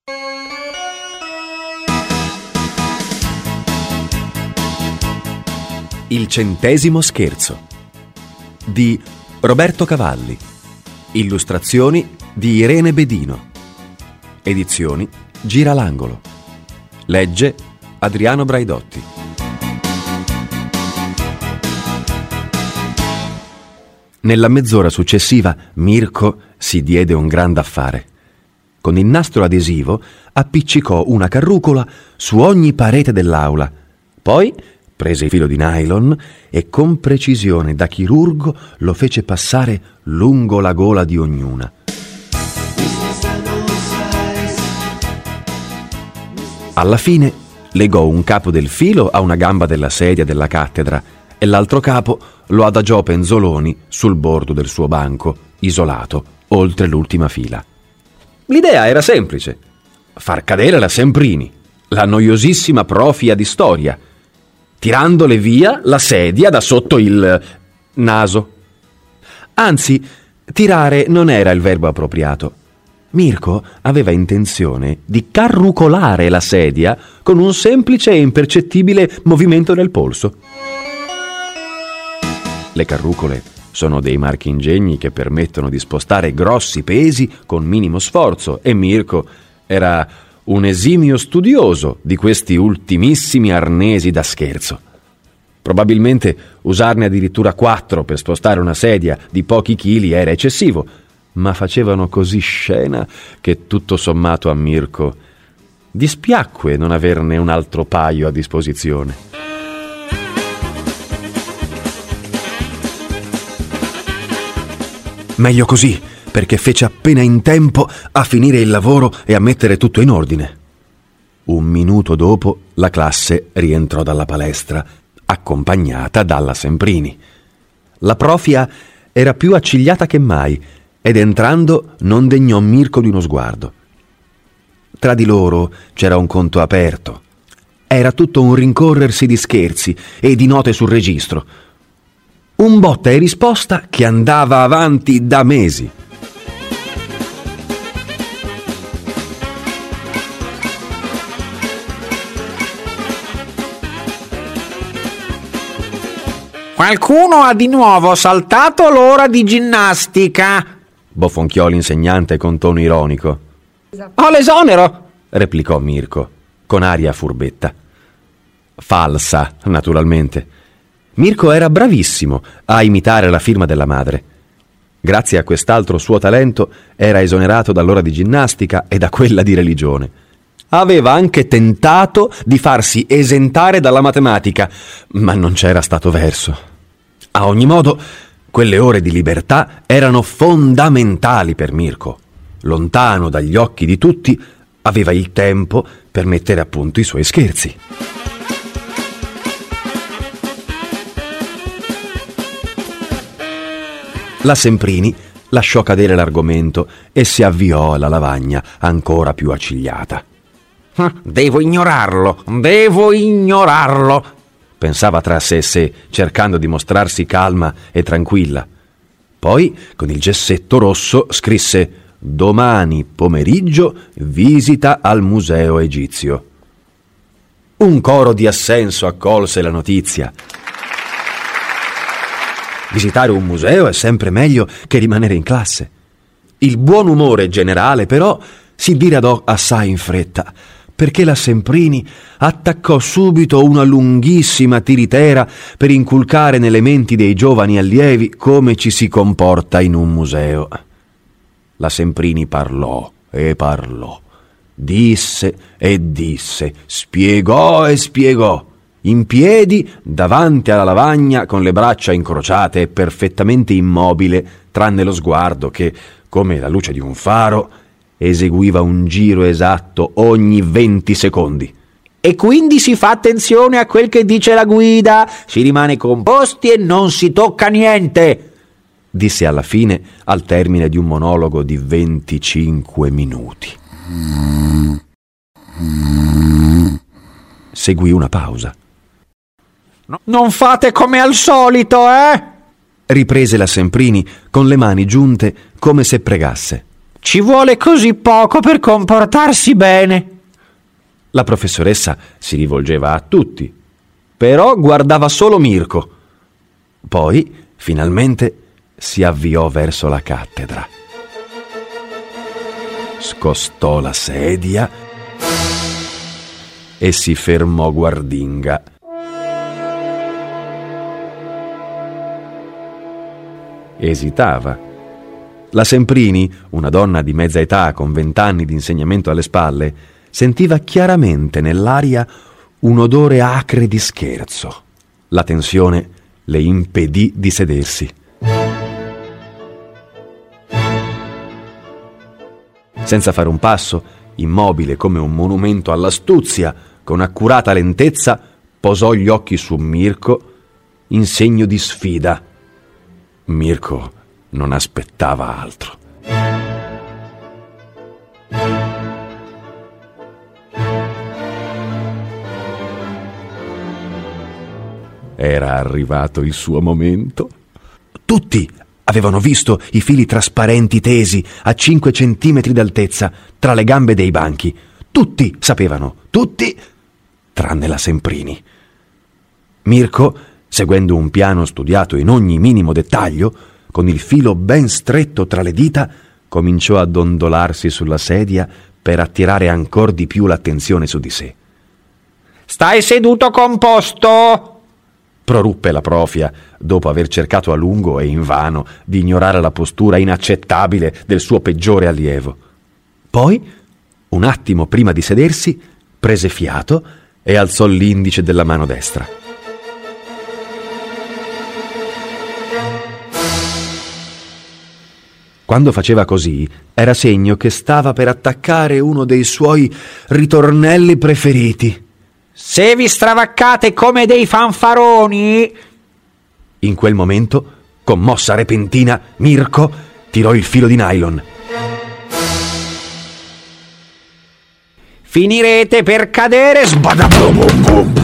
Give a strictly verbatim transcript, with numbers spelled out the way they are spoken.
Il centesimo scherzo di Roberto Cavalli. Illustrazioni di Irene Bedino. Edizioni Gira l'Angolo. Legge Adriano Braidotti. Nella mezz'ora successiva Mirko si diede un gran d'affare. Con il nastro adesivo appiccicò una carrucola su ogni parete dell'aula. Poi prese il filo di nylon e con precisione da chirurgo lo fece passare lungo la gola di ognuna. Alla fine legò un capo del filo a una gamba della sedia della cattedra e l'altro capo lo adagiò penzoloni sul bordo del suo banco, isolato, oltre l'ultima fila. L'idea era semplice: far cadere la Semprini, la noiosissima profia di storia, tirandole via la sedia da sotto il naso. Anzi, tirare non era il verbo appropriato. Mirko aveva intenzione di carrucolare la sedia con un semplice e impercettibile movimento del polso. Le carrucole sono dei marchingegni che permettono di spostare grossi pesi con minimo sforzo e Mirko era un esimio studioso di questi ultimissimi arnesi da scherzo. Probabilmente usarne addirittura quattro per spostare una sedia di pochi chili era eccessivo, ma facevano così scena che tutto sommato a Mirko dispiacque non averne un altro paio a disposizione. Meglio così, perché fece appena in tempo a finire il lavoro e a mettere tutto in ordine. Un minuto dopo la classe rientrò dalla palestra, accompagnata dalla Semprini. La profia era più accigliata che mai ed entrando non degnò Mirko di uno sguardo. Tra di loro c'era un conto aperto. Era tutto un rincorrersi di scherzi e di note sul registro. Un botta e risposta che andava avanti da mesi. Qualcuno ha di nuovo saltato l'ora di ginnastica, bofonchiò l'insegnante con tono ironico. Ho l'esonero, replicò Mirko, con aria furbetta. Falsa, naturalmente. Mirko era bravissimo a imitare la firma della madre. Grazie a quest'altro suo talento era esonerato dall'ora di ginnastica e da quella di religione. Aveva anche tentato di farsi esentare dalla matematica, ma non c'era stato verso. A ogni modo, quelle ore di libertà erano fondamentali per Mirko. Lontano dagli occhi di tutti, aveva il tempo per mettere a punto i suoi scherzi. La Semprini lasciò cadere l'argomento e si avviò alla lavagna ancora più accigliata. Devo ignorarlo, devo ignorarlo, pensava tra sé e sé, cercando di mostrarsi calma e tranquilla. Poi, con il gessetto rosso, scrisse: domani pomeriggio visita al museo egizio. Un coro di assenso accolse la notizia. Visitare un museo è sempre meglio che rimanere in classe. Il buon umore generale, però, si diradò assai in fretta, perché la Semprini attaccò subito una lunghissima tiritera per inculcare nelle menti dei giovani allievi come ci si comporta in un museo. La Semprini parlò e parlò, disse e disse, spiegò e spiegò, in piedi davanti alla lavagna con le braccia incrociate e perfettamente immobile, tranne lo sguardo che, come la luce di un faro, eseguiva un giro esatto ogni venti secondi. E quindi si fa attenzione a quel che dice la guida, si rimane composti e non si tocca niente, disse alla fine, al termine di un monologo di venticinque minuti. Seguì una pausa. No, non fate come al solito, eh? Riprese la Semprini con le mani giunte come se pregasse. Ci vuole così poco per comportarsi bene. La professoressa si rivolgeva a tutti, però guardava solo Mirko. Poi, finalmente, si avviò verso la cattedra. Scostò la sedia e si fermò guardinga. Esitava. La Semprini, una donna di mezza età con vent'anni di insegnamento alle spalle, sentiva chiaramente nell'aria un odore acre di scherzo. La tensione le impedì di sedersi. Senza fare un passo, immobile come un monumento all'astuzia, con accurata lentezza, posò gli occhi su Mirko in segno di sfida. Mirko non aspettava altro. Era arrivato il suo momento. Tutti avevano visto i fili trasparenti tesi a cinque centimetri d'altezza tra le gambe dei banchi. Tutti sapevano, tutti, tranne la Semprini. Mirko, seguendo un piano studiato in ogni minimo dettaglio, con il filo ben stretto tra le dita, cominciò a dondolarsi sulla sedia per attirare ancor di più l'attenzione su di sé. «Stai seduto composto!» proruppe la profia, dopo aver cercato a lungo e invano di ignorare la postura inaccettabile del suo peggiore allievo. Poi, un attimo prima di sedersi, prese fiato e alzò l'indice della mano destra. Quando faceva così, era segno che stava per attaccare uno dei suoi ritornelli preferiti. «Se vi stravaccate come dei fanfaroni!» In quel momento, con mossa repentina, Mirko tirò il filo di nylon. «Finirete per cadere!» Sbadabum!